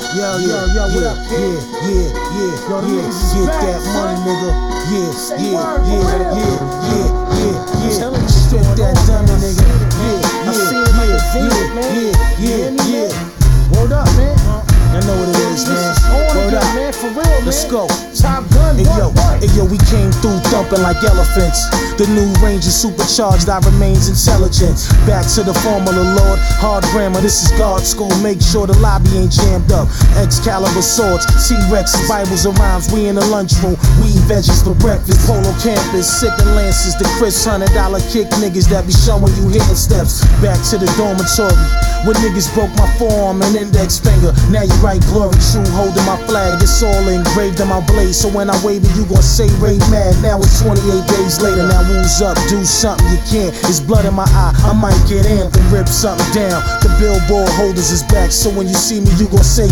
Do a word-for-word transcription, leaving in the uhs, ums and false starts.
Yo, yo, yo, what up, kid? Yeah, yeah, yeah, Yo, yeah, niggas is get back, that money, son. nigga. Yeah, Say yeah, word, yeah, for yeah, real. yeah, yeah, yeah. Tell 'em what's Strip going that on, dummy, man. I nigga. seen it, man. Yeah, I yeah, seen it like a yeah, zenith, man. yeah, You hear yeah, me, yeah. man? Word up, man. I know what it is, man. This is on Word again, up. man. For real, man. Let's go. Top gun, Hey what, yo, what? hey yo, we came through thumping like elephants. The new range is supercharged, I remains intelligent. Back to the formula, Lord. Hard grammar, this is God school. Make sure the lobby ain't jammed up. Excalibur swords, T-Rexes, Bibles and rhymes. We in the lunchroom, we eat veggies for breakfast. Polo campus, sipping lances. The Chris hundred dollar kick niggas that be showing you hitting steps. Back to the dormitory, when niggas broke my forearm and index finger. Now you write glory, true, holding my flag. It's all engraved in my blade. So when I wave it, you gon' say Ray mad. Now it's twenty-eight days later. Now who's up? Do something you can't. It's blood in my eye. I might get amped and rip something down. The billboard holders is back. So when you see me, you gon' say